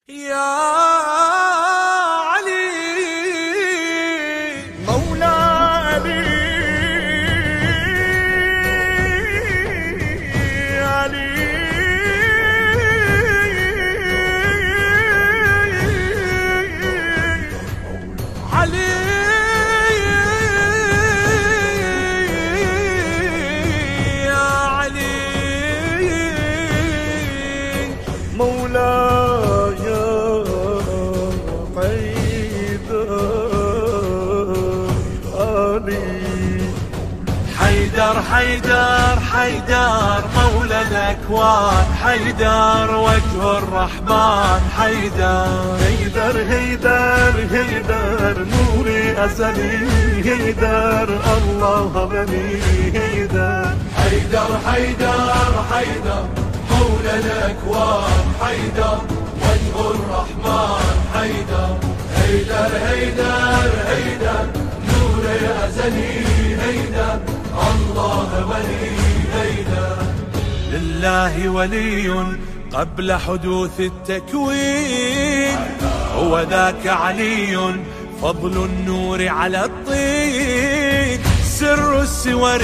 يا علي مولا علي علي علي يا علي مولاي حيدر حيدر حيدر مولى الأكوان، حيدر وجه الرحمن، حيدر هيدر هيدر هيدر نوري أزلي، هيدر الله بني، هيدر حيدر حيدر حيدر مولى الأكوان، حيدر وجه الرحمن، حيدر هيدر هيدر هيدر نور أزلي، هيدر الله ولي، هيدر لله ولي قبل حدوث التكوين، هو ذاك علي فضل النور على الطين، سر السور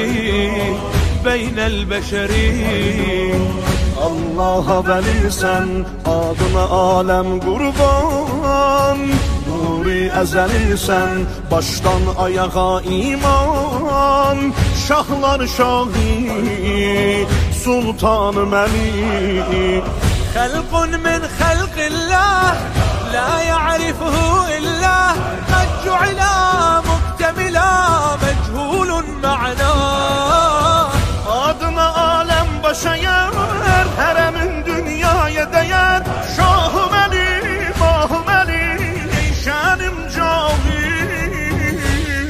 بين البشرين. Allah veli sen, adına alem kurban, nuri ezeli sen, baştan ayağa iman, şahlar şahi, sultanı meli. خلق من خلق الله لا يعرفه إلا قد جعل مكتملا مجهول معناه. Adına alem başa yer, heremin dünyaya değer, şahım eli, mahım eli, şanim cavim.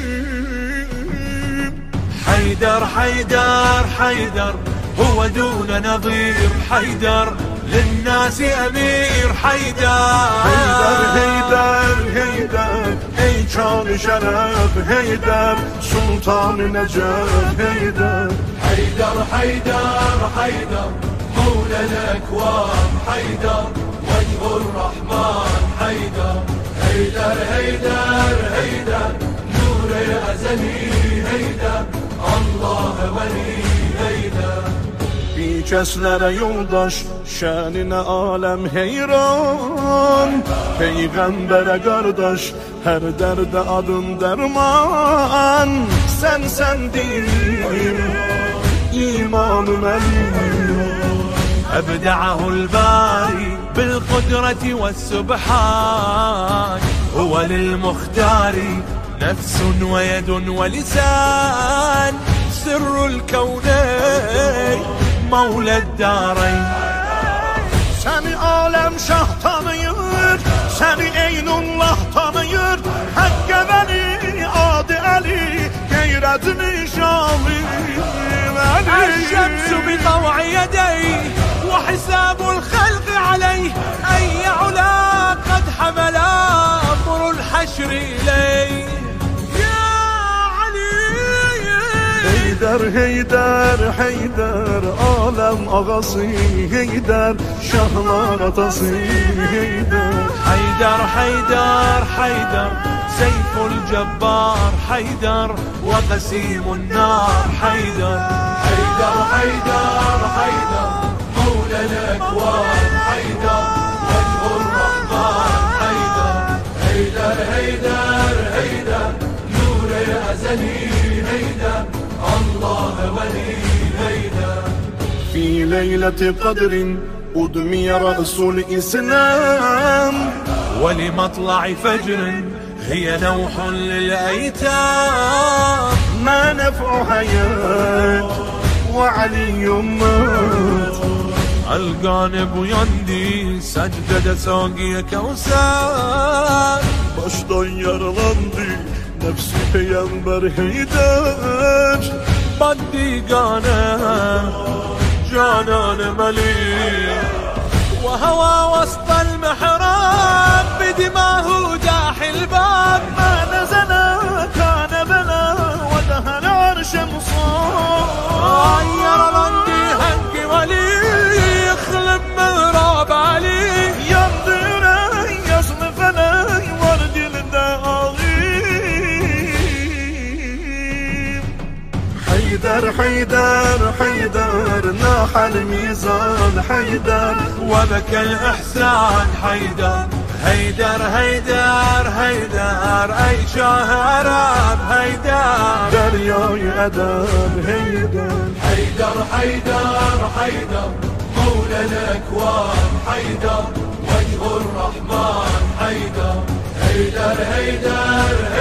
حيدر حيدر حيدر هو دون نظير، حيدر للناس أمير، حيدر Heydər, Heydər, Heydər, ey can-ı şərəf, Heydər, Sultan-ı Nəcəf, Heydər. حيدر حيدر حيدر مولى الأكوان، حيدر وجه الرحمن، حيدر هيدر هيدر هيدر نور أزلي، هيدر الله ولي، هيدر Bir kəslərə yoldaş, şəninə aləm heyran, Peyğəmbərə qardaş, hər dərdə adın dərman. Sən dilim, imanım əlim. أبدعه الباري بالقدرة والسبحان، هو للمختار نفس ويد ولسان، سر الكونين مولى الدارين. Səni aləm şah tanıyır, səni Eynullah tanıyır, Həqqə vəli, adı Əli, qeyrətini şamil Əli. الشمس بطوع يديه وحساب الخلق عليه، أي علا قد حمل أمر الحشر إليه. يا علي Heydər, Heydər, Heydər, aləm ağası, Heydər, şahlar atası, Heydər. حيدر حيدر حيدر سيف الجبار، حيدر وقسيم النار، حيدر حيدر حيدر حيدر مولى الأكوان، حيدر وجه الرحمن، حيدر هيدر هيدر هيدر نور أزلي، هيدر الله ولي، هيدر في ليلة قدر أدمي رأس الإسلام، ولمطلع فجر هي نوح للأيتام. ما نفع حياة وعلي مات. القانب يندي سجد ساقي كوسان، Baştan yaralandı nefsi peygamber Heydər. بدي قانب جانان مليء، وهوى وسط المحراب بدماه داحي الباب. ما نزل كان بلا ودهن عرش مصاب. غير لندي هنك ولي يخلب مهراب علي، yandı حيدر حيدر ناح الميزان حيدر وبكى الإحسان حيدر هيدر هيدر هيدر أي شاهر بهيدر درياي أدب هيدر حيدر حيدر حيدر مولى الأكوان حيدر وجه الرحمن حيدر هيدر هيدر